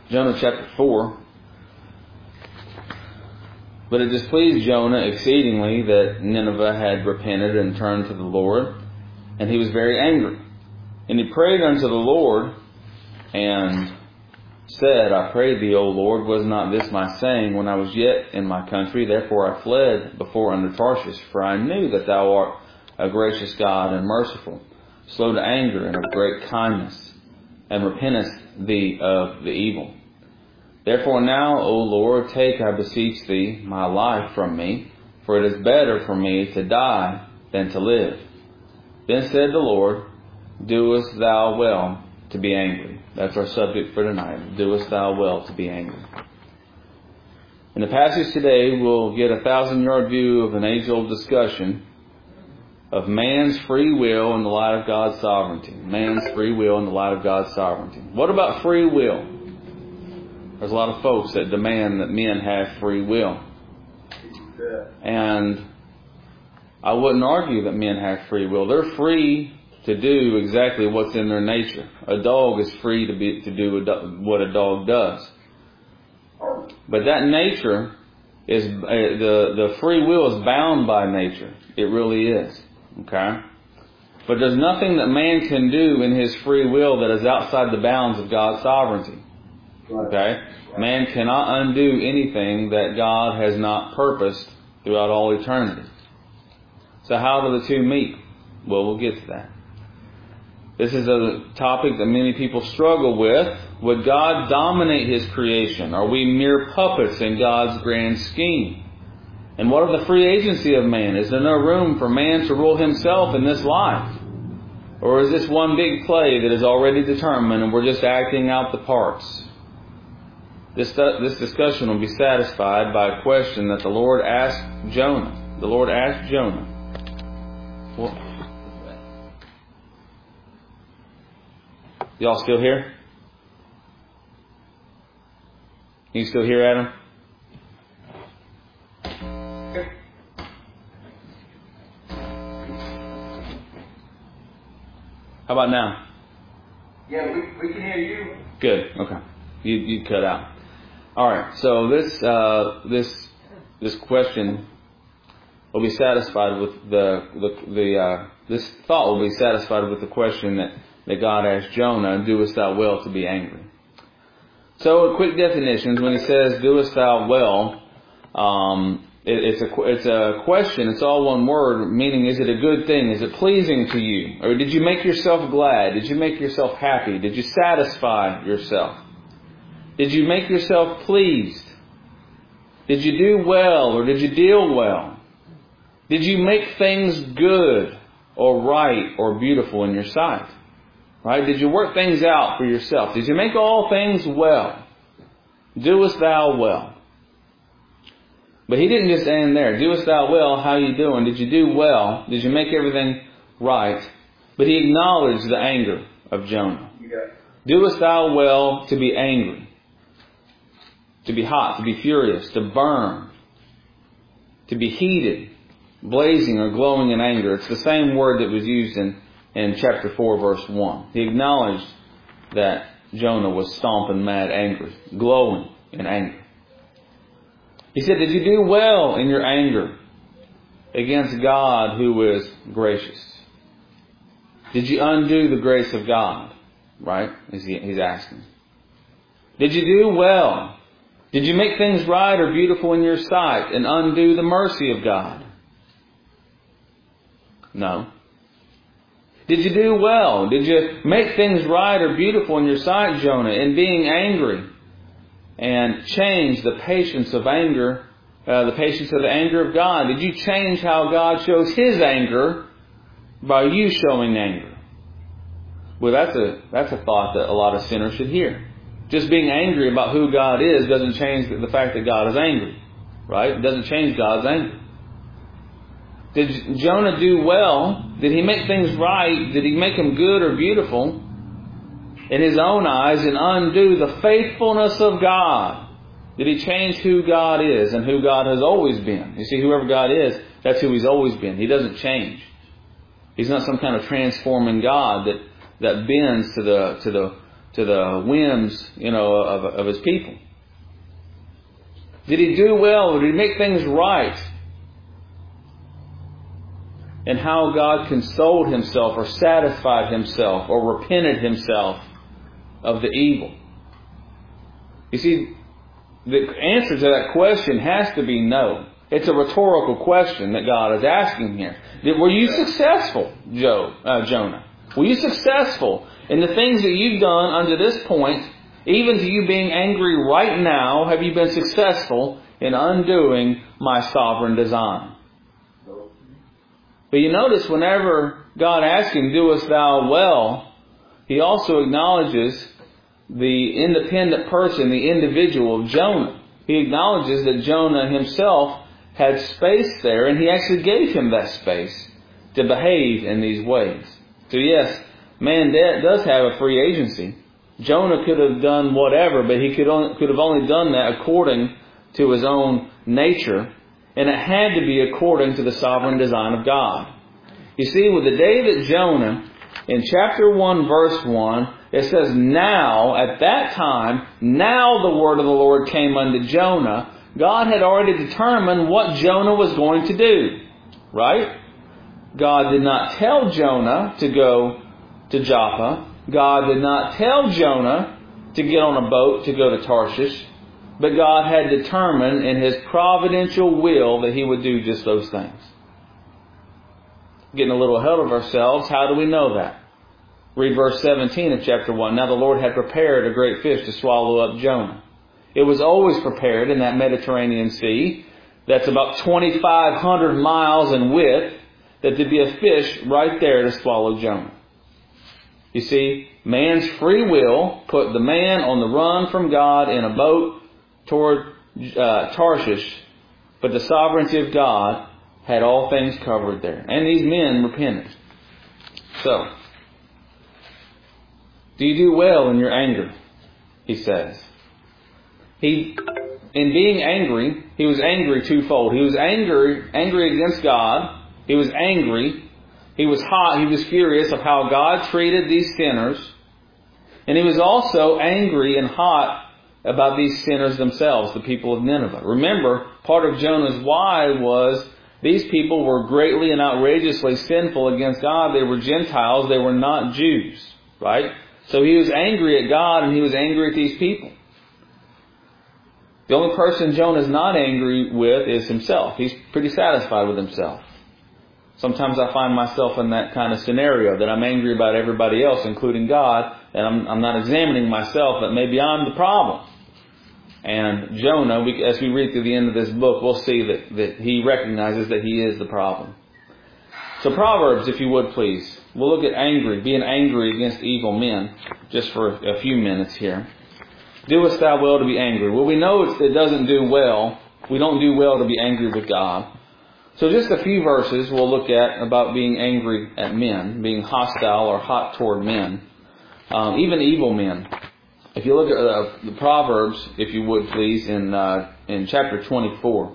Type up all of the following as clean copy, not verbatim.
Jonah chapter 4. But it displeased Jonah exceedingly that Nineveh had repented and turned to the Lord, and he was very angry. And he prayed unto the Lord, and said, I pray thee, O Lord, was not this my saying when I was yet in my country? Therefore I fled before unto Tarshish, for I knew that thou art a gracious God and merciful, slow to anger and of great kindness, and repentest thee of the evil. Therefore now, O Lord, take, I beseech thee, my life from me, for it is better for me to die than to live. Then said the Lord, Doest thou well to be angry? That's our subject for tonight. Doest thou well to be angry? In the passage today, we'll get a 1,000-yard view of an age-old discussion of man's free will in the light of God's sovereignty. Man's free will in the light of God's sovereignty. What about free will? There's a lot of folks that demand that men have free will. And I wouldn't argue that men have free will. They're free to do exactly what's in their nature. A dog is free to do what a dog does. But that nature is the free will is bound by nature. It really is. Okay? But there's nothing that man can do in his free will that is outside the bounds of God's sovereignty. Okay? Man cannot undo anything that God has not purposed throughout all eternity. So how do the two meet? Well, we'll get to that. This is a topic that many people struggle with. Would God dominate His creation? Are we mere puppets in God's grand scheme? And what of the free agency of man? Is there no room for man to rule himself in this life? Or is this one big play that is already determined and we're just acting out the parts? This discussion will be satisfied by a question that the Lord asked Jonah. The Lord asked Jonah. Y'all still here? You still here, Adam? How about now? Yeah, we can hear you. Good. Okay. You cut out. All right. So this question will be satisfied with this thought will be satisfied with the question that God asked Jonah, doest thou well to be angry? So, a quick definition, when he says, doest thou well, it's a question, it's all one word, meaning is it a good thing? Is it pleasing to you? Or did you make yourself glad? Did you make yourself happy? Did you satisfy yourself? Did you make yourself pleased? Did you do well or did you deal well? Did you make things good or right or beautiful in your sight? Right? Did you work things out for yourself? Did you make all things well? Doest thou well? But he didn't just end there. Doest thou well? How you doing? Did you do well? Did you make everything right? But he acknowledged the anger of Jonah. Doest thou well to be angry? To be hot, to be furious, to burn, to be heated, blazing or glowing in anger. It's the same word that was used in chapter 4, verse 1. He acknowledged that Jonah was stomping mad angry, glowing in anger. He said, did you do well in your anger against God who is gracious? Did you undo the grace of God? Right? He's asking. Did you do well? Did you make things right or beautiful in your sight and undo the mercy of God? No. Did you do well? Did you make things right or beautiful in your sight, Jonah, in being angry and change the patience of anger, the patience of the anger of God? Did you change how God shows His anger by you showing anger? Well, that's a thought that a lot of sinners should hear. Just being angry about who God is doesn't change the fact that God is angry. Right? It doesn't change God's anger. Did Jonah do well? Did he make things right? Did he make them good or beautiful in his own eyes and undo the faithfulness of God? Did he change who God is and who God has always been? You see, whoever God is, that's who He's always been. He doesn't change. He's not some kind of transforming God that bends to the whims, of his people? Did he do well? Did he make things right? And how God consoled himself or satisfied himself or repented himself of the evil? You see, the answer to that question has to be no. It's a rhetorical question that God is asking here. Were you successful, Jonah? Were you successful in the things that you've done unto this point, even to you being angry right now? Have you been successful in undoing my sovereign design? But you notice whenever God asks him, doest thou well, he also acknowledges the independent person, the individual of Jonah. He acknowledges that Jonah himself had space there, and he actually gave him that space to behave in these ways. So yes, man does have a free agency. Jonah could have done whatever, but he could have only done that according to his own nature, and it had to be according to the sovereign design of God. You see, with the day that Jonah, in chapter 1, verse 1, it says, now, at that time, now the word of the Lord came unto Jonah. God had already determined what Jonah was going to do. Right? God did not tell Jonah to go to Joppa. God did not tell Jonah to get on a boat to go to Tarshish. But God had determined in His providential will that He would do just those things. Getting a little ahead of ourselves, how do we know that? Read verse 17 of chapter 1. Now the Lord had prepared a great fish to swallow up Jonah. It was always prepared in that Mediterranean Sea. That's about 2,500 miles in width. That there'd be a fish right there to swallow Jonah. You see, man's free will put the man on the run from God in a boat toward Tarshish. But the sovereignty of God had all things covered there. And these men repented. So, do you do well in your anger? He says. In being angry, he was angry twofold. He was angry against God. He was angry. He was hot. He was furious of how God treated these sinners. And he was also angry and hot about these sinners themselves, the people of Nineveh. Remember, part of Jonah's why was these people were greatly and outrageously sinful against God. They were Gentiles. They were not Jews. Right? So he was angry at God and he was angry at these people. The only person Jonah is not angry with is himself. He's pretty satisfied with himself. Sometimes I find myself in that kind of scenario, that I'm angry about everybody else, including God, and I'm not examining myself, that maybe I'm the problem. And Jonah, as we read through the end of this book, we'll see that he recognizes that he is the problem. So Proverbs, if you would please. We'll look at being angry against evil men, just for a few minutes here. Doest thou well to be angry? Well, we know it doesn't do well. We don't do well to be angry with God. So just a few verses we'll look at about being angry at men, being hostile or hot toward men, even evil men. If you look at the Proverbs, if you would please, in chapter 24.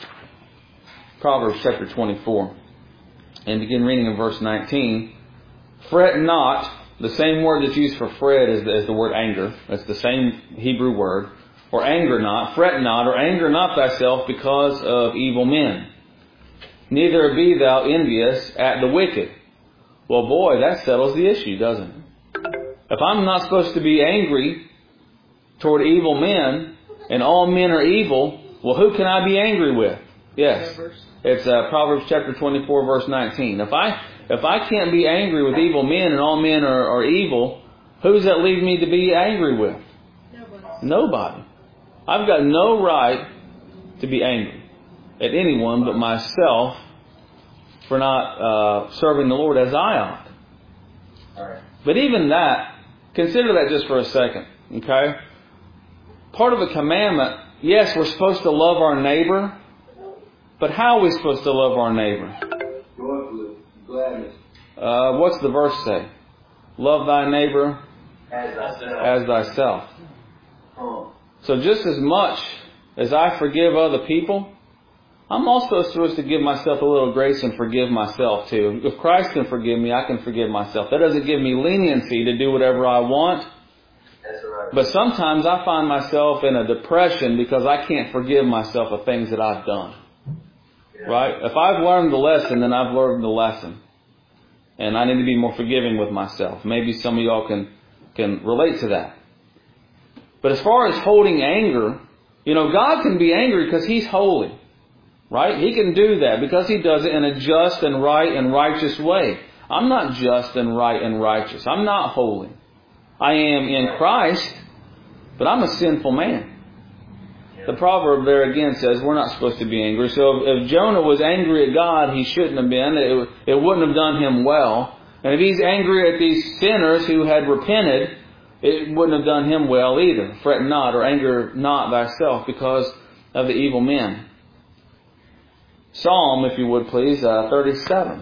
Proverbs chapter 24. And begin reading in verse 19. Fret not. The same word that's used for fret is the word anger. That's the same Hebrew word. Or anger not. Fret not, or anger not thyself because of evil men. Neither be thou envious at the wicked. Well, boy, that settles the issue, doesn't it? If I'm not supposed to be angry toward evil men, and all men are evil, well, who can I be angry with? Yes. It's Proverbs chapter 24, verse 19. If I can't be angry with evil men and all men are evil, who does that leave me to be angry with? Nobody. I've got no right to be angry at anyone but myself for not serving the Lord as I ought. Alright. But even that, consider that just for a second. Okay? Part of the commandment, yes, we're supposed to love our neighbor. But how are we supposed to love our neighbor? Joyfully, gladness. What's the verse say? Love thy neighbor As thyself. as thyself. So just as much as I forgive other people, I'm also supposed to give myself a little grace and forgive myself too. If Christ can forgive me, I can forgive myself. That doesn't give me leniency to do whatever I want. But sometimes I find myself in a depression because I can't forgive myself of things that I've done. Right? If I've learned the lesson, then I've learned the lesson. And I need to be more forgiving with myself. Maybe some of y'all can relate to that. But as far as holding anger, God can be angry because He's holy. Right? He can do that because He does it in a just and right and righteous way. I'm not just and right and righteous. I'm not holy. I am in Christ, but I'm a sinful man. The proverb there again says we're not supposed to be angry. So if Jonah was angry at God, he shouldn't have been. It wouldn't have done him well. And if he's angry at these sinners who had repented, it wouldn't have done him well either. Fret not, or anger not thyself because of the evil men. Psalm, if you would please, 37.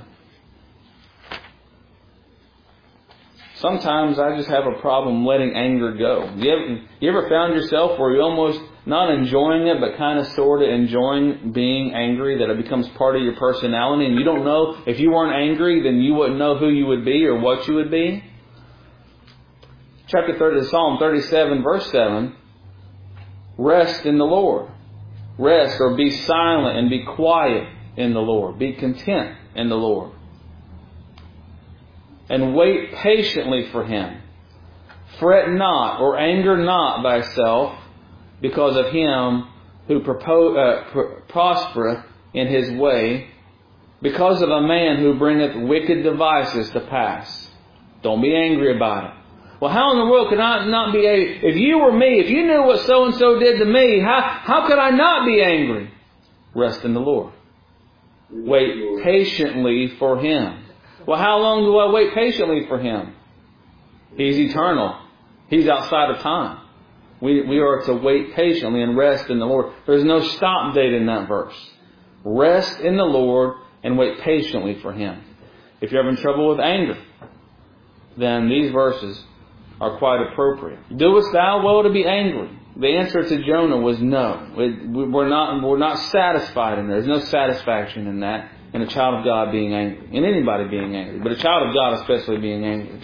Sometimes I just have a problem letting anger go. You ever found yourself where you're almost not enjoying it, but kind of sort of enjoying being angry, that it becomes part of your personality, and you don't know, if you weren't angry, then you wouldn't know who you would be or what you would be? Chapter 30, Psalm 37, verse 7, rest in the Lord. Rest, or be silent and be quiet in the Lord. Be content in the Lord. And wait patiently for Him. Fret not, or anger not thyself, because of him who prospereth in his way, because of a man who bringeth wicked devices to pass. Don't be angry about it. Well, how in the world could I not be angry? If you were me, if you knew what so-and-so did to me, how could I not be angry? Rest in the Lord. Wait patiently for Him. Well, how long do I wait patiently for Him? He's eternal. He's outside of time. We are to wait patiently and rest in the Lord. There's no stop date in that verse. Rest in the Lord and wait patiently for Him. If you're having trouble with anger, then these verses are quite appropriate. Doest thou well to be angry? The answer to Jonah was no. We're not satisfied in there. There's no satisfaction in that, in a child of God being angry, in anybody being angry, but a child of God especially being angry.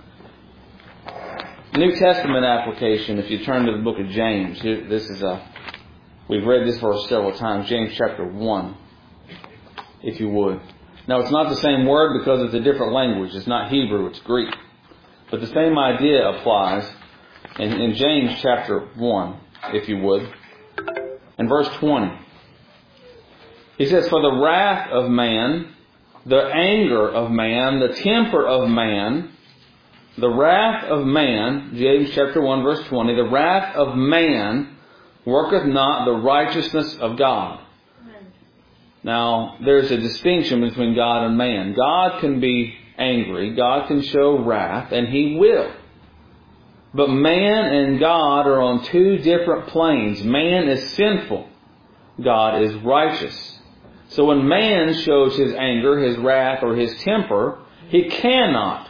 New Testament application, if you turn to the book of James, we've read this verse several times, James chapter 1, if you would. Now, it's not the same word because it's a different language. It's not Hebrew, it's Greek. But the same idea applies in James chapter 1, if you would. In verse 20, he says, for the wrath of man, the anger of man, the temper of man, the wrath of man, James chapter 1 verse 20, the wrath of man worketh not the righteousness of God. Now, there's a distinction between God and man. God can be angry, God can show wrath, and He will. But man and God are on two different planes. Man is sinful. God is righteous. So when man shows his anger, his wrath, or his temper, he cannot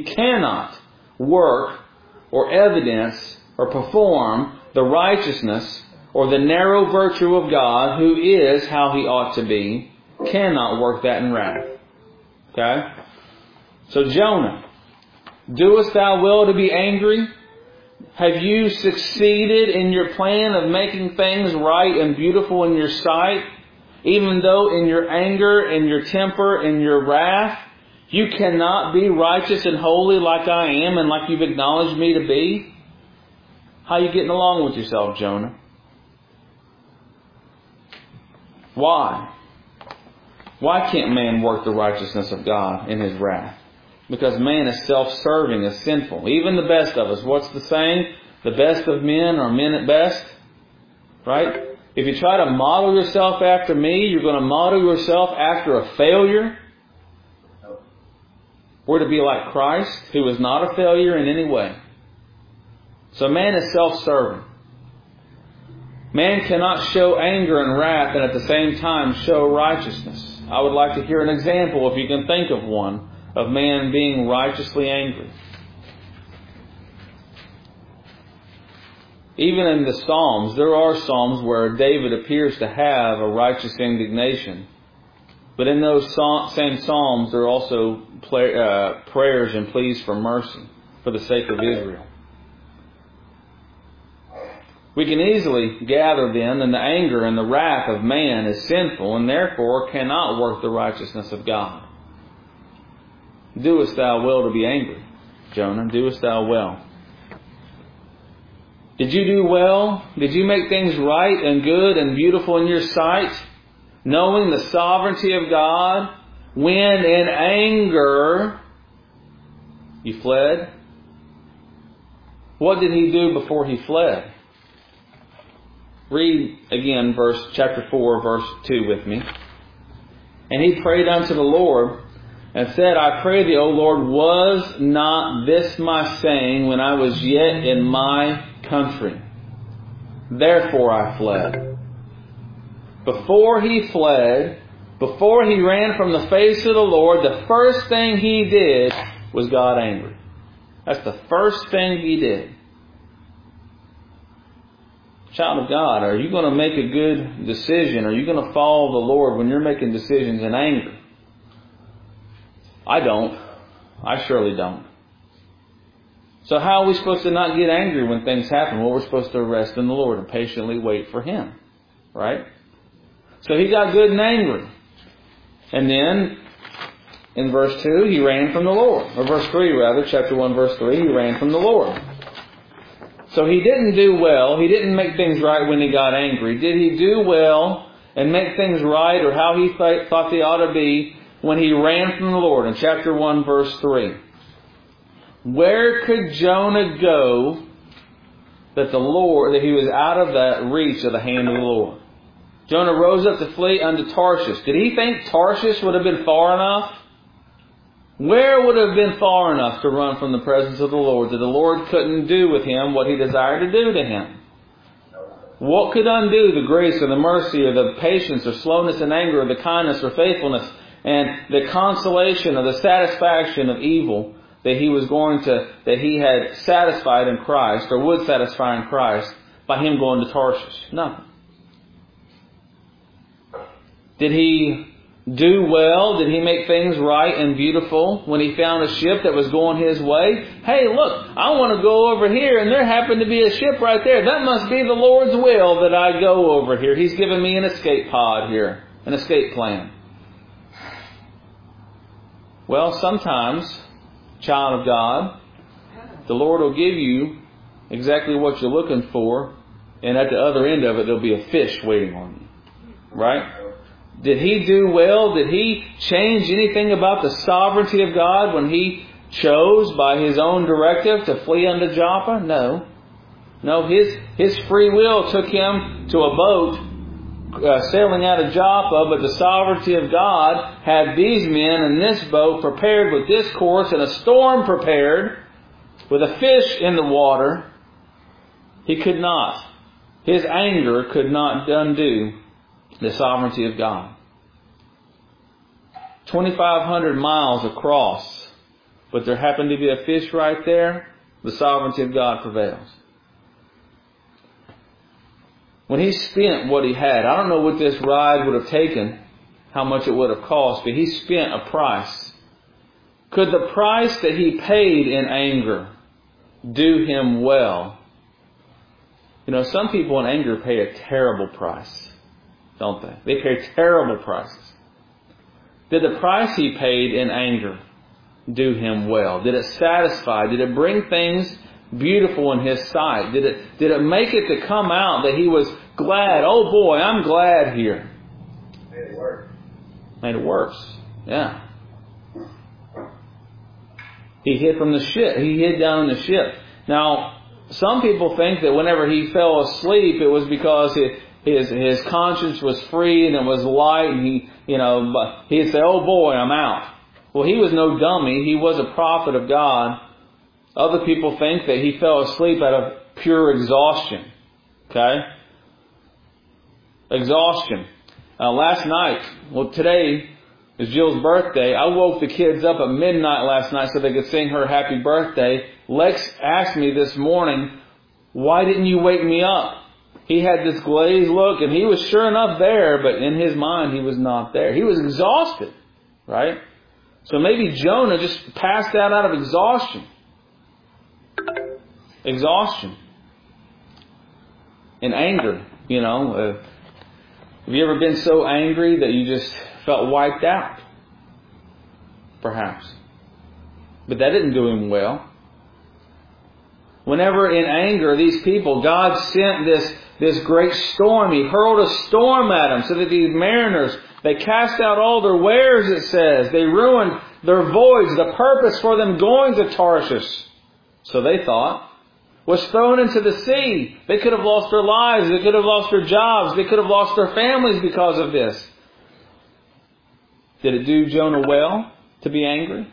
work or evidence or perform the righteousness or the narrow virtue of God, who is how He ought to be, cannot work that in wrath. Okay? So Jonah, doest thou well to be angry? Have you succeeded in your plan of making things right and beautiful in your sight? Even though in your anger, in your temper, in your wrath, you cannot be righteous and holy like I am and like you've acknowledged me to be? How are you getting along with yourself, Jonah? Why? Why can't man work the righteousness of God in his wrath? Because man is self-serving, is sinful. Even the best of us. What's the saying? The best of men are men at best. Right? If you try to model yourself after me, you're going to model yourself after a failure. We're to be like Christ, who is not a failure in any way. So man is self-serving. Man cannot show anger and wrath and at the same time show righteousness. I would like to hear an example, if you can think of one, of man being righteously angry. Even in the Psalms, there are Psalms where David appears to have a righteous indignation. But in those same Psalms, there are also prayers and pleas for mercy for the sake of Israel. We can easily gather then that the anger and the wrath of man is sinful and therefore cannot work the righteousness of God. Doest thou well to be angry, Jonah? Doest thou well? Did you do well? Did you make things right and good and beautiful in your sight, knowing the sovereignty of God, when in anger you fled? What did he do before he fled? Read again chapter 4, verse 2 with me. And he prayed unto the Lord and said, I pray thee, O Lord, was not this my saying when I was yet in my country? Therefore I fled. Before he fled, before he ran from the face of the Lord, the first thing he did was got angry. That's the first thing he did. Child of God, are you going to make a good decision? Are you going to follow the Lord when you're making decisions in anger? I don't. I surely don't. So how are we supposed to not get angry when things happen? Well, we're supposed to rest in the Lord and patiently wait for Him. Right? So he got good and angry. And then, in verse 2, he ran from the Lord. Or verse 3 rather, chapter 1, verse 3, he ran from the Lord. So he didn't do well. He didn't make things right when he got angry. Did he do well and make things right, or how he thought they ought to be when he ran from the Lord? In chapter 1, verse 3. Where could Jonah go that he was out of the reach of the hand of the Lord? Jonah rose up to flee unto Tarshish. Did he think Tarshish would have been far enough? Where would have been far enough to run from the presence of the Lord that the Lord couldn't do with him what He desired to do to him? What could undo the grace or the mercy or the patience or slowness and anger or the kindness or faithfulness and the consolation or the satisfaction of evil that he had satisfied in Christ or would satisfy in Christ by him going to Tarshish? Nothing. Did he do well? Did he make things right and beautiful when he found a ship that was going his way? Hey, look, I want to go over here and there happened to be a ship right there. That must be the Lord's will that I go over here. He's given me an escape pod here, an escape plan. Well, sometimes, child of God, the Lord will give you exactly what you're looking for, and at the other end of it, there'll be a fish waiting on you. Right? Did he do well? Did he change anything about the sovereignty of God when he chose by his own directive to flee unto Joppa? No. No, his free will took him to a boat sailing out of Joppa, but the sovereignty of God had these men in this boat prepared with this course and a storm prepared with a fish in the water. He could not. His anger could not undo the sovereignty of God. 2,500 miles across, but there happened to be a fish right there. The sovereignty of God prevails. When he spent what he had, I don't know what this ride would have taken, how much it would have cost, but he spent a price. Could the price that he paid in anger do him well? You know, some people in anger pay a terrible price. Don't they? They pay terrible prices. Did the price he paid in anger do him well? Did it satisfy? Did it bring things beautiful in his sight? Did it make it to come out that he was glad? Oh boy, I'm glad here. Made it work. Made it worse. Yeah. He hid from the ship. He hid down in the ship. Now, some people think that whenever he fell asleep, it was because his conscience was free and it was light, and he'd say, "Oh boy, I'm out." Well, he was no dummy. He was a prophet of God. Other people think that he fell asleep out of pure exhaustion. Okay? Exhaustion. Last night, today is Jill's birthday. I woke the kids up at midnight last night so they could sing her happy birthday. Lex asked me this morning, "Why didn't you wake me up?" He had this glazed look, and he was sure enough there, but in his mind he was not there. He was exhausted, right? So maybe Jonah just passed out of exhaustion. Exhaustion. in anger. You know, have you ever been so angry that you just felt wiped out? Perhaps. But that didn't do him well. Whenever in anger, these people, God sent this great storm. He hurled a storm at them so that these mariners, they cast out all their wares, it says. They ruined their voyage, the purpose for them going to Tarshish, so they thought, was thrown into the sea. They could have lost their lives. They could have lost their jobs. They could have lost their families because of this. Did it do Jonah well to be angry?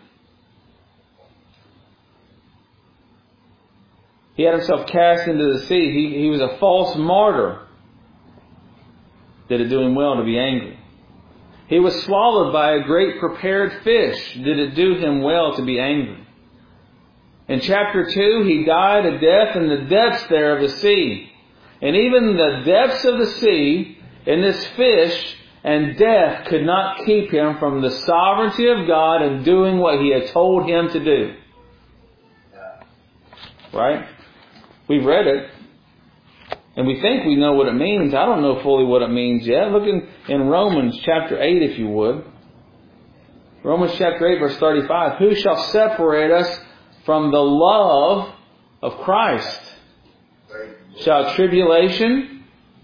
He had himself cast into the sea. He was a false martyr. Did it do him well to be angry? He was swallowed by a great prepared fish. Did it do him well to be angry? In chapter 2, he died a death in the depths there of the sea. And even the depths of the sea, and this fish and death could not keep him from the sovereignty of God and doing what He had told him to do. Right? We've read it. And we think we know what it means. I don't know fully what it means yet. Look in Romans chapter 8, if you would. Romans chapter 8, verse 35. Who shall separate us from the love of Christ? Shall tribulation,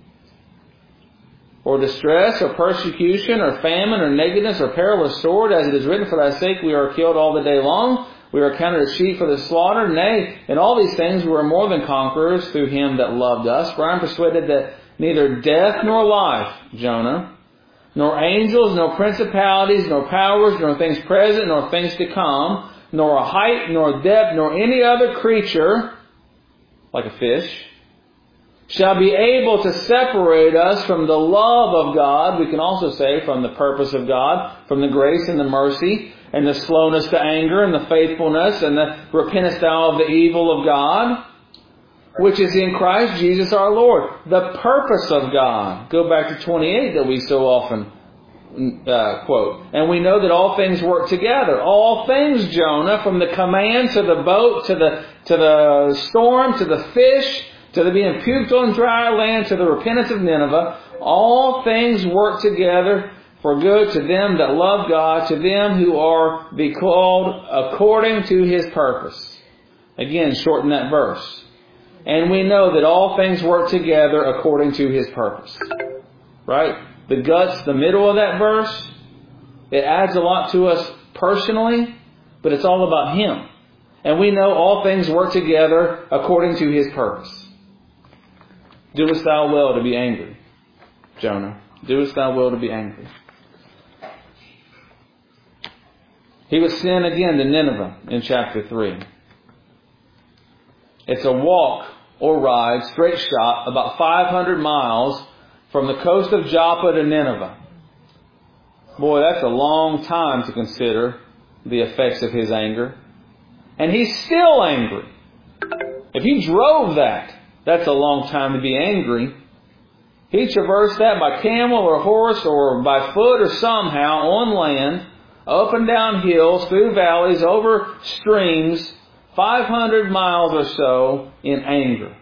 or distress, or persecution, or famine, or nakedness, or peril, or sword, as it is written, for thy sake we are killed all the day long. We are counted as sheep for the slaughter. Nay, in all these things we are more than conquerors through Him that loved us. For I am persuaded that neither death nor life, Jonah, nor angels, nor principalities, nor powers, nor things present, nor things to come, nor a height, nor depth, nor any other creature, like a fish, shall be able to separate us from the love of God. We can also say from the purpose of God, from the grace and the mercy, and the slowness to anger, and the faithfulness, and the repentest thou of the evil of God, which is in Christ Jesus our Lord. The purpose of God. Go back to 28 that we so often quote. And we know that all things work together. All things, Jonah, from the command to the boat, to the storm, to the fish, to the being puked on dry land, to the repentance of Nineveh, all things work together for good to them that love God, to them who are be called according to His purpose. Again, shorten that verse. And we know that all things work together according to His purpose. Right? The guts, the middle of that verse, it adds a lot to us personally, but it's all about Him. And we know all things work together according to His purpose. Doest thou well to be angry, Jonah? Doest thou well to be angry? He was sent again to Nineveh in chapter 3. It's a walk or ride, straight shot, about 500 miles from the coast of Joppa to Nineveh. Boy, that's a long time to consider the effects of his anger. And he's still angry. If he drove that, that's a long time to be angry. He traversed that by camel or horse or by foot or somehow on land, up and down hills, through valleys, over streams, 500 miles or so in anger.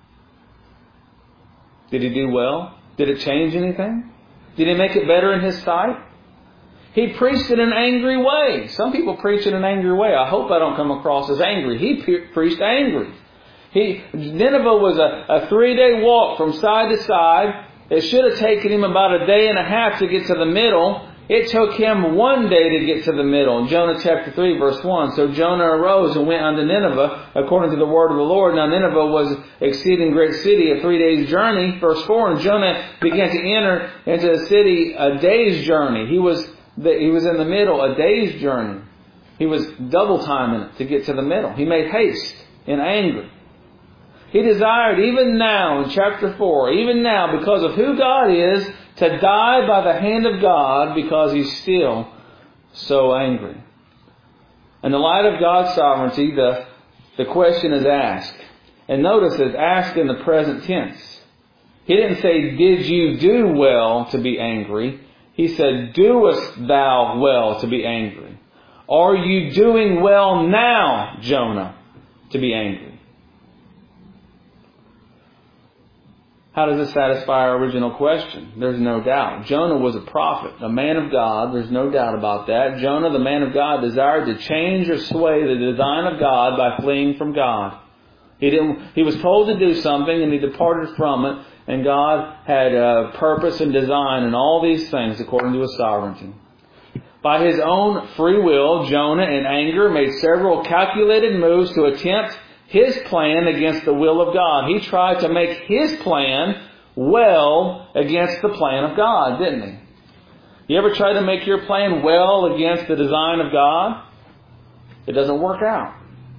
Did he do well? Did it change anything? Did he make it better in his sight? He preached in an angry way. Some people preach in an angry way. I hope I don't come across as angry. He preached angry. Nineveh was a 3-day walk from side to side. It should have taken him about a day and a half to get to the middle. It took him 1 day to get to the middle. In Jonah chapter 3, verse 1. So Jonah arose and went unto Nineveh, according to the word of the Lord. Now Nineveh was exceeding great city, a 3 days journey. Verse 4. And Jonah began to enter into the city a day's journey. He was in the middle, a day's journey. He was double timing it to get to the middle. He made haste in anger. He desired even now in chapter 4, even now because of who God is, to die by the hand of God because he's still so angry. In the light of God's sovereignty, the question is asked. And notice it's asked in the present tense. He didn't say, did you do well to be angry? He said, doest thou well to be angry? Are you doing well now, Jonah, to be angry? How does this satisfy our original question? There's no doubt. Jonah was a prophet, a man of God. There's no doubt about that. Jonah, the man of God, desired to change or sway the design of God by fleeing from God. He was told to do something and he departed from it. And God had purpose and design in all these things according to His sovereignty. By his own free will, Jonah, in anger, made several calculated moves to attempt his plan against the will of God. He tried to make his plan well against the plan of God, didn't he? You ever try to make your plan well against the design of God? It doesn't work out.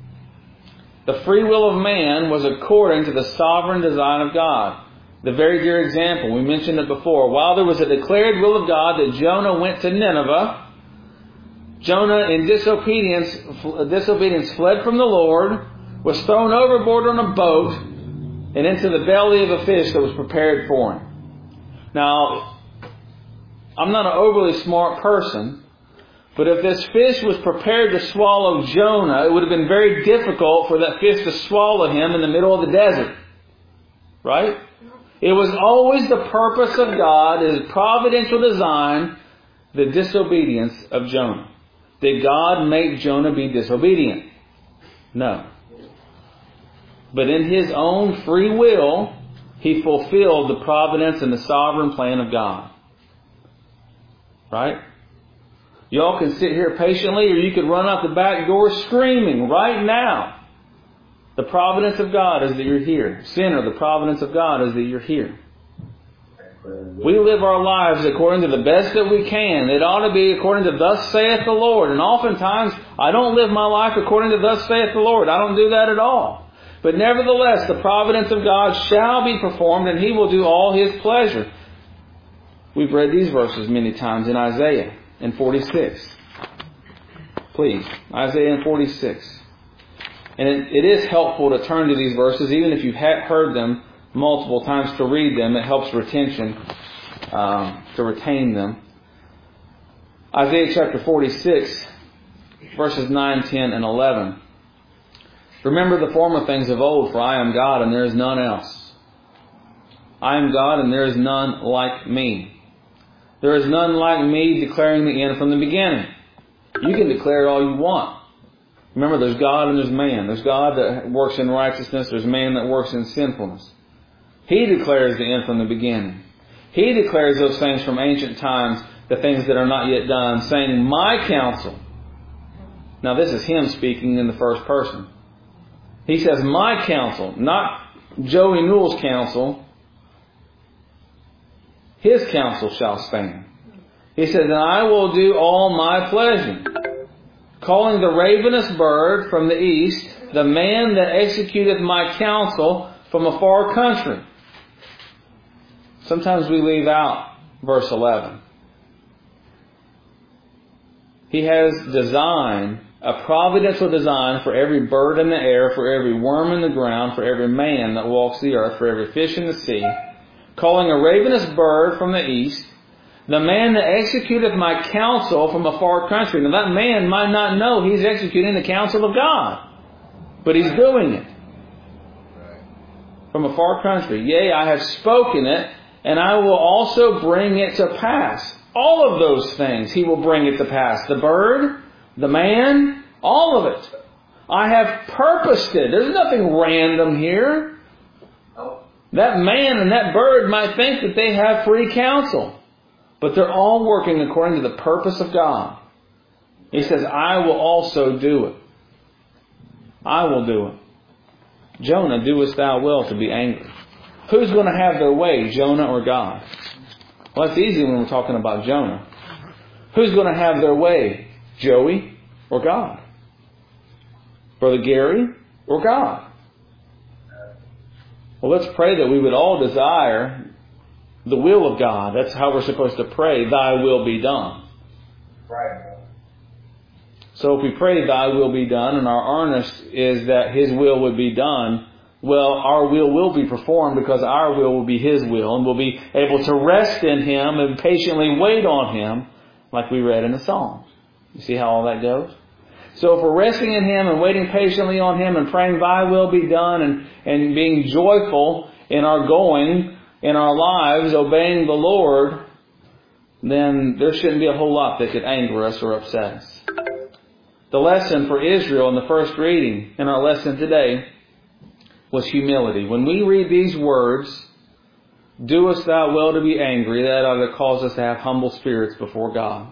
The free will of man was according to the sovereign design of God. The very dear example, we mentioned it before. While there was a declared will of God that Jonah went to Nineveh, Jonah, in disobedience fled from the Lord, was thrown overboard on a boat, and into the belly of a fish that was prepared for him. Now, I'm not an overly smart person, but if this fish was prepared to swallow Jonah, it would have been very difficult for that fish to swallow him in the middle of the desert. Right? It was always the purpose of God, His providential design, the disobedience of Jonah. Did God make Jonah be disobedient? No. But in His own free will, He fulfilled the providence and the sovereign plan of God. Right? Y'all can sit here patiently, or you could run out the back door screaming right now. The providence of God is that you're here. Sinner, the providence of God is that you're here. We live our lives according to the best that we can. It ought to be according to thus saith the Lord. And oftentimes, I don't live my life according to thus saith the Lord. I don't do that at all. But nevertheless, the providence of God shall be performed, and He will do all His pleasure. We've read these verses many times in Isaiah in 46. Please, Isaiah in 46. And it is helpful to turn to these verses, even if you've heard them multiple times, to read them. It helps retention, to retain them. Isaiah chapter 46, verses 9, 10, and 11. Remember the former things of old, for I am God and there is none else. I am God and there is none like me. There is none like me, declaring the end from the beginning. You can declare it all you want. Remember, there's God and there's man. There's God that works in righteousness. There's man that works in sinfulness. He declares the end from the beginning. He declares those things from ancient times, the things that are not yet done, saying, my counsel. Now this is Him speaking in the first person. He says, my counsel, not Joey Newell's counsel. His counsel shall stand. He says, and I will do all my pleasure. Calling the ravenous bird from the east, the man that executeth my counsel from a far country. Sometimes we leave out verse 11. He has design, a providential design for every bird in the air, for every worm in the ground, for every man that walks the earth, for every fish in the sea. Calling a ravenous bird from the east, the man that executeth my counsel from a far country. Now that man might not know he's executing the counsel of God, but he's doing it from a far country. Yea, I have spoken it, and I will also bring it to pass. All of those things He will bring it to pass. The bird, the man, all of it. I have purposed it. There's nothing random here. That man and that bird might think that they have free counsel, but they're all working according to the purpose of God. He says, I will also do it. I will do it. Jonah, doest thou well to be angry. Who's going to have their way, Jonah or God? Well, that's easy when we're talking about Jonah. Who's going to have their way, Joey or God? Brother Gary or God? Well, let's pray that we would all desire the will of God. That's how we're supposed to pray, Thy will be done. Right. So if we pray Thy will be done, and our earnest is that His will would be done, well, our will be performed because our will be His will, and we'll be able to rest in Him and patiently wait on Him, like we read in the Psalm. You see how all that goes? So if we're resting in Him and waiting patiently on Him and praying Thy will be done and being joyful in our going, in our lives obeying the Lord, then there shouldn't be a whole lot that could anger us or upset us. The lesson for Israel in the first reading in our lesson today was humility. When we read these words, "Doest thou well to be angry," that ought to cause us to have humble spirits before God.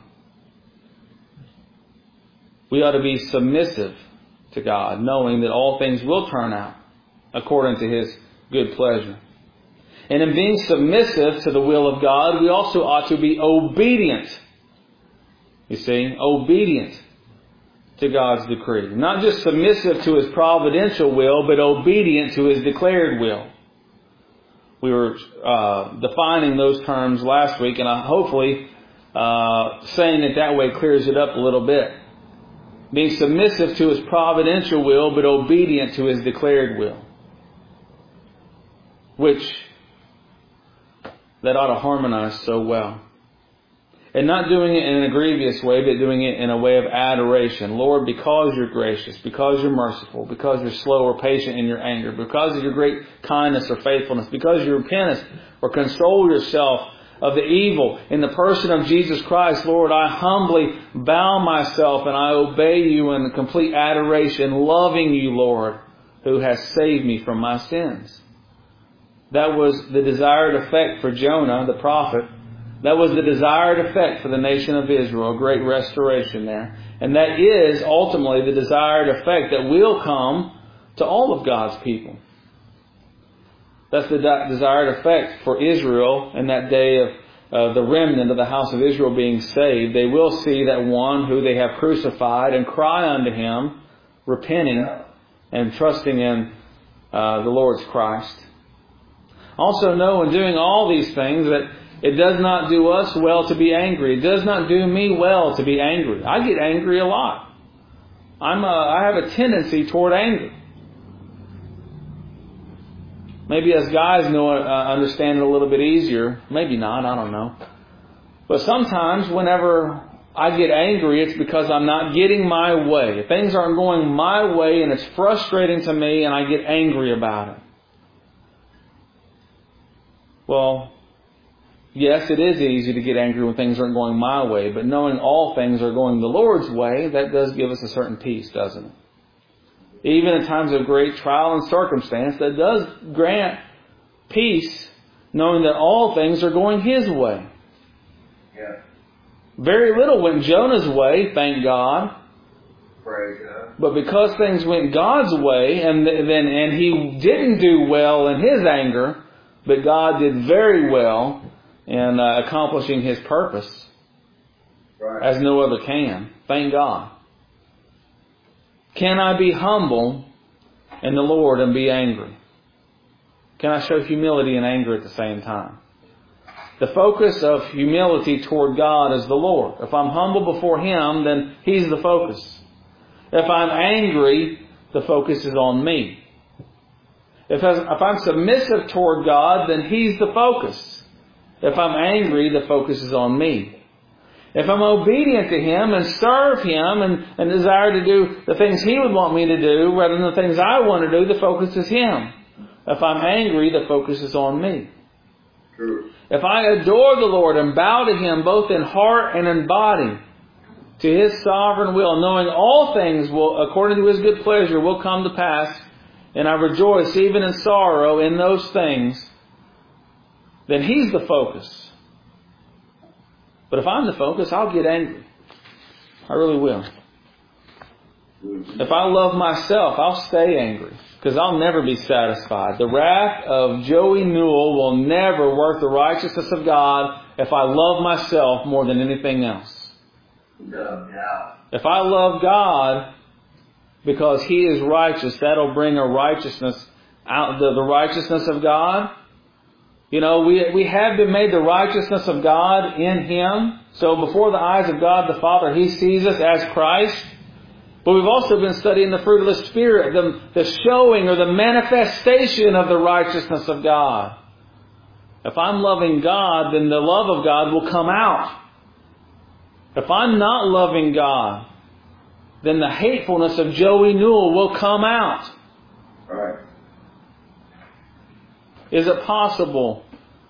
We ought to be submissive to God, knowing that all things will turn out according to His good pleasure. And in being submissive to the will of God, we also ought to be obedient. You see, obedient to God's decree. Not just submissive to His providential will, but obedient to His declared will. We were defining those terms last week, and hopefully saying it that way clears it up a little bit. Being submissive to His providential will, but obedient to His declared will. Which that ought to harmonize so well. And not doing it in a grievous way, but doing it in a way of adoration. Lord, because You're gracious, because You're merciful, because You're slow or patient in Your anger, because of Your great kindness or faithfulness, because You repent or console Yourself of the evil in the person of Jesus Christ, Lord, I humbly bow myself and I obey You in complete adoration, loving You, Lord, who has saved me from my sins. That was the desired effect for Jonah, the prophet. That was the desired effect for the nation of Israel, a great restoration there. And that is ultimately the desired effect that will come to all of God's people. That's the desired effect for Israel in that day of the remnant of the house of Israel being saved. They will see that one who they have crucified and cry unto Him, repenting and trusting in the Lord's Christ. Also know in doing all these things that it does not do us well to be angry. It does not do me well to be angry. I get angry a lot. I have a tendency toward anger. Maybe as guys understand it a little bit easier. Maybe not, I don't know. But sometimes whenever I get angry, it's because I'm not getting my way. If things aren't going my way and it's frustrating to me and I get angry about it. Well, yes, it is easy to get angry when things aren't going my way, but knowing all things are going the Lord's way, that does give us a certain peace, doesn't it? Even in times of great trial and circumstance, that does grant peace, knowing that all things are going His way. Yeah. Very little went Jonah's way, thank God. Praise God. But because things went God's way, and he didn't do well in his anger, but God did very well in accomplishing His purpose, as no other can. Thank God. Can I be humble in the Lord and be angry? Can I show humility and anger at the same time? The focus of humility toward God is the Lord. If I'm humble before Him, then He's the focus. If I'm angry, the focus is on me. If I'm submissive toward God, then He's the focus. If I'm angry, the focus is on me. If I'm obedient to Him and serve Him and desire to do the things He would want me to do rather than the things I want to do, the focus is Him. If I'm angry, the focus is on me. True. If I adore the Lord and bow to Him both in heart and in body, to His sovereign will, knowing all things will, according to His good pleasure, will come to pass, and I rejoice even in sorrow in those things, then He's the focus. But if I'm the focus, I'll get angry. I really will. If I love myself, I'll stay angry, because I'll never be satisfied. The wrath of Joey Newell will never work the righteousness of God if I love myself more than anything else. If I love God because He is righteous, that'll bring a righteousness out, the righteousness of God. You know, we have been made the righteousness of God in Him. So before the eyes of God the Father, He sees us as Christ. But we've also been studying the fruit of the Spirit, the showing or the manifestation of the righteousness of God. If I'm loving God, then the love of God will come out. If I'm not loving God, then the hatefulness of Joey Newell will come out. Right. Is it possible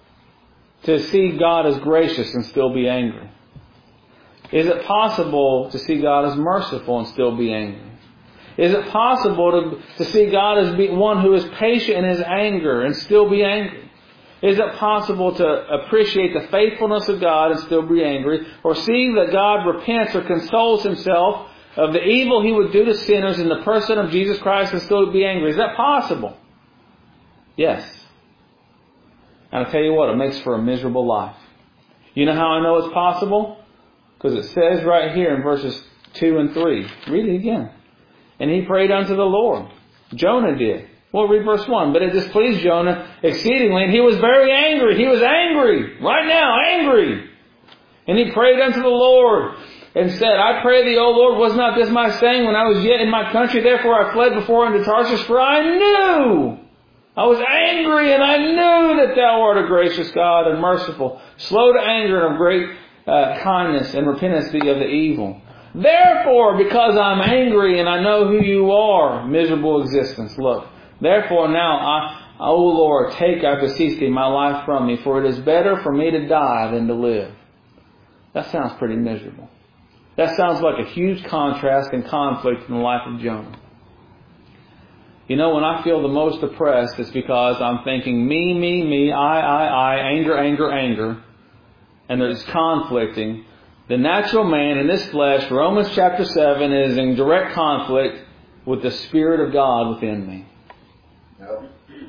to see God as gracious and still be angry? Is it possible to see God as merciful and still be angry? Is it possible to see God as one who is patient in His anger and still be angry? Is it possible to appreciate the faithfulness of God and still be angry? Or see that God repents or consoles Himself of the evil He would do to sinners in the person of Jesus Christ and still be angry? Is that possible? Yes. And I'll tell you what, it makes for a miserable life. You know how I know it's possible? Because it says right here in verses 2 and 3. Read it again. And he prayed unto the Lord. Jonah did. Well, read verse 1. But it displeased Jonah exceedingly, and he was very angry. He was angry. Right now, angry. And he prayed unto the Lord and said, I pray thee, O Lord, was not this my saying when I was yet in my country? Therefore I fled before unto Tarshish, for I knew. I was angry, and I knew that thou art a gracious God and merciful, slow to anger and of great kindness, and repentance thee of the evil. Therefore, because I'm angry and I know who you are, miserable existence, look. Therefore now, O Lord, take, I beseech thee, my life from me, for it is better for me to die than to live. That sounds pretty miserable. That sounds like a huge contrast and conflict in the life of Jonah. You know, when I feel the most depressed, it's because I'm thinking me, I, anger, and there's conflicting. The natural man in this flesh, Romans chapter 7, is in direct conflict with the Spirit of God within me. Yep.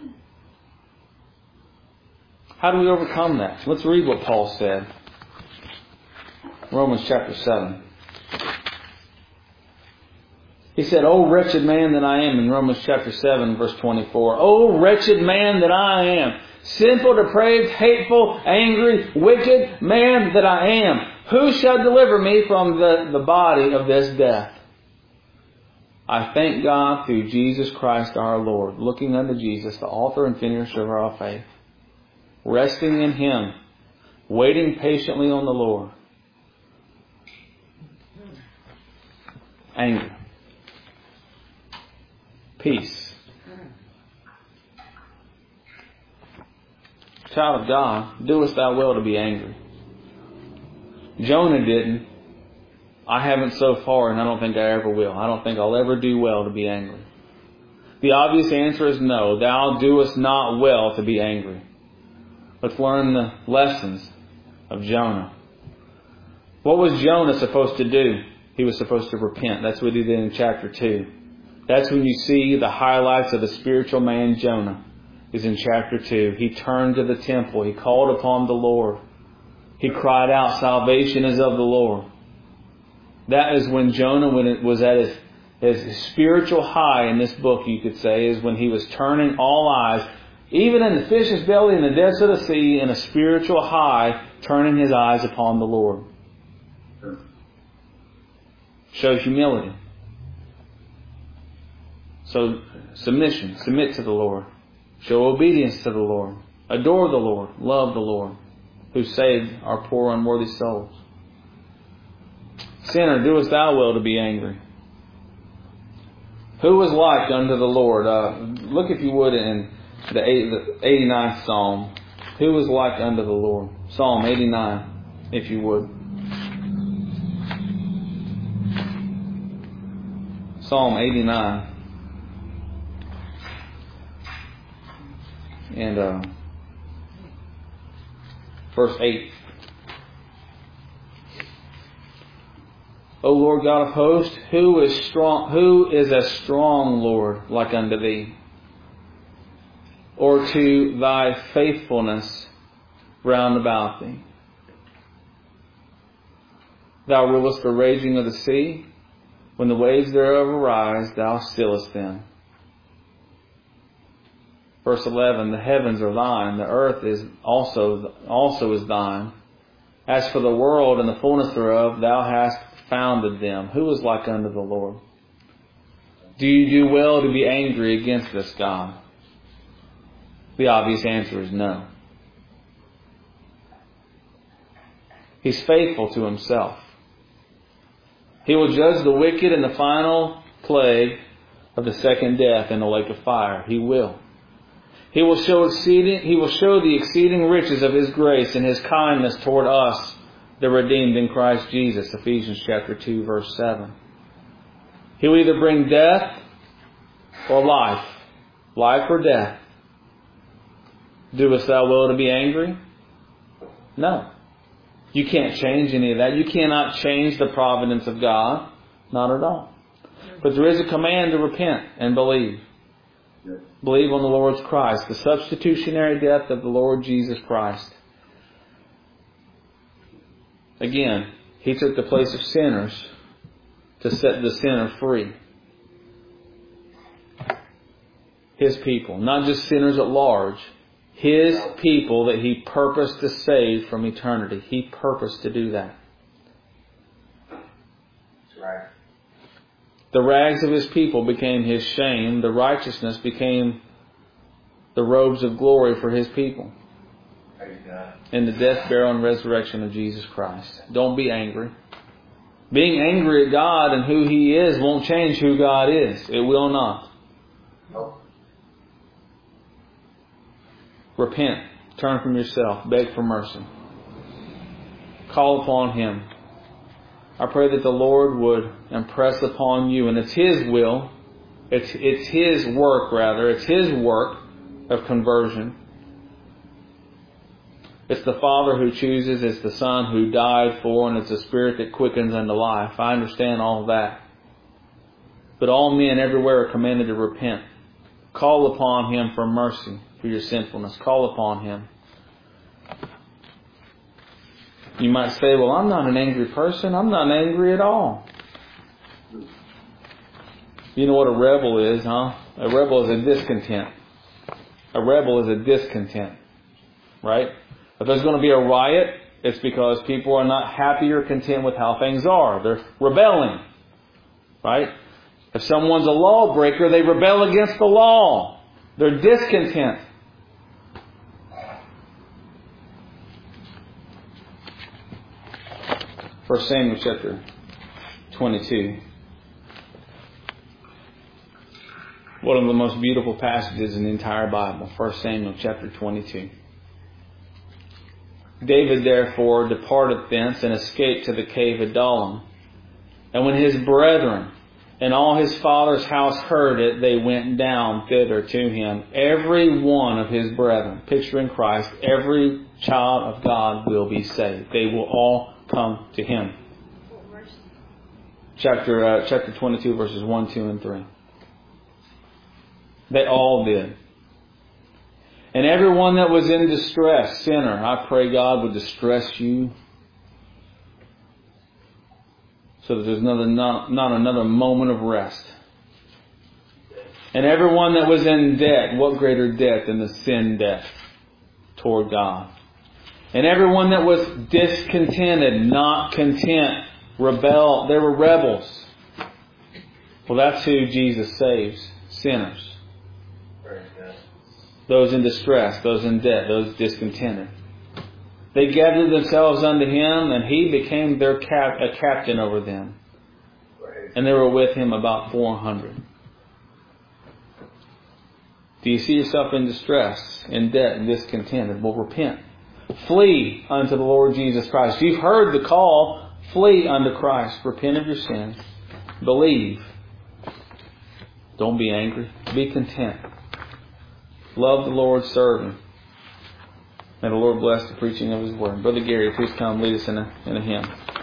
How do we overcome that? Let's read what Paul said. Romans chapter 7. He said, O wretched man that I am, in Romans chapter 7, verse 24. O wretched man that I am, sinful, depraved, hateful, angry, wicked man that I am. Who shall deliver me from the body of this death? I thank God through Jesus Christ our Lord, looking unto Jesus, the author and finisher of our faith, resting in Him, waiting patiently on the Lord. Anger. Peace. Child of God, doest thou well to be angry. Jonah didn't. I haven't so far, and I don't think I ever will. I don't think I'll ever do well to be angry. The obvious answer is no. Thou doest not well to be angry. Let's learn the lessons of Jonah. What was Jonah supposed to do? He was supposed to repent. That's what he did in chapter 2. That's when you see the highlights of the spiritual man Jonah, is in chapter 2. He turned to the temple. He called upon the Lord. He cried out, salvation is of the Lord. That is when Jonah, when it was at his spiritual high in this book, you could say, is when he was turning all eyes, even in the fish's belly, in the depths of the sea, in a spiritual high, turning his eyes upon the Lord. Shows humility. So, submission, submit to the Lord. Show obedience to the Lord. Adore the Lord. Love the Lord, who saved our poor unworthy souls. Sinner, doest thou well to be angry. Who was like unto the Lord? Look, if you would, in the 89th Psalm. Who was like unto the Lord? Psalm 89, if you would. Psalm 89. And verse 8. O Lord God of hosts, who is strong? Who is a strong Lord like unto thee? Or to thy faithfulness round about thee? Thou rulest the raging of the sea. When the waves thereof arise, thou stillest them. Verse 11, the heavens are thine, the earth is also is thine. As for the world and the fullness thereof, thou hast founded them. Who is like unto the Lord? Do you do well to be angry against this God? The obvious answer is no. He's faithful to Himself. He will judge the wicked in the final plague of the second death in the lake of fire. He will. He will show the exceeding riches of His grace and His kindness toward us, the redeemed in Christ Jesus. Ephesians chapter 2, verse 7. He will either bring death or life. Life or death. Doest thou will to be angry? No. You can't change any of that. You cannot change the providence of God. Not at all. But there is a command to repent and believe. Yes. Believe on the Lord's Christ, the substitutionary death of the Lord Jesus Christ. Again, He took the place of sinners to set the sinner free. His people, not just sinners at large. His people that He purposed to save from eternity. He purposed to do that. That's right. The rags of His people became His shame. The righteousness became the robes of glory for His people. Praise God. In the death, burial, and resurrection of Jesus Christ. Don't be angry. Being angry at God and who He is won't change who God is. It will not. Nope. Repent. Turn from yourself. Beg for mercy. Call upon Him. I pray that the Lord would impress upon you, and it's His will, it's His work rather, it's His work of conversion. It's the Father who chooses, it's the Son who died for, and it's the Spirit that quickens unto life. I understand all of that. But all men everywhere are commanded to repent. Call upon Him for mercy for your sinfulness. Call upon Him. You might say, well, I'm not an angry person. I'm not angry at all. You know what a rebel is, huh? A rebel is a discontent. A rebel is a discontent. Right? If there's going to be a riot, it's because people are not happy or content with how things are. They're rebelling. Right? If someone's a lawbreaker, they rebel against the law. They're discontent. First Samuel chapter 22. One of the most beautiful passages in the entire Bible. 1 Samuel chapter 22. David therefore departed thence and escaped to the cave of Adullam. And when his brethren and all his father's house heard it, they went down thither to him. Every one of his brethren, picturing Christ, every child of God will be saved. They will all come to Him. Chapter 22, verses 1, 2, and 3. They all did. And everyone that was in distress, sinner, I pray God would distress you so that there's not another moment of rest. And everyone that was in debt, what greater debt than the sin debt toward God? And everyone that was discontented, not content, rebel, they were rebels. Well, that's who Jesus saves, sinners. Those in distress, those in debt, those discontented. They gathered themselves unto Him, and He became their a captain over them. And there were with Him about 400. Do you see yourself in distress, in debt, and discontented? Well, repent. Flee unto the Lord Jesus Christ. You've heard the call. Flee unto Christ. Repent of your sins. Believe. Don't be angry. Be content. Love the Lord, serve Him. May the Lord bless the preaching of His Word. Brother Gary, please come lead us in a hymn.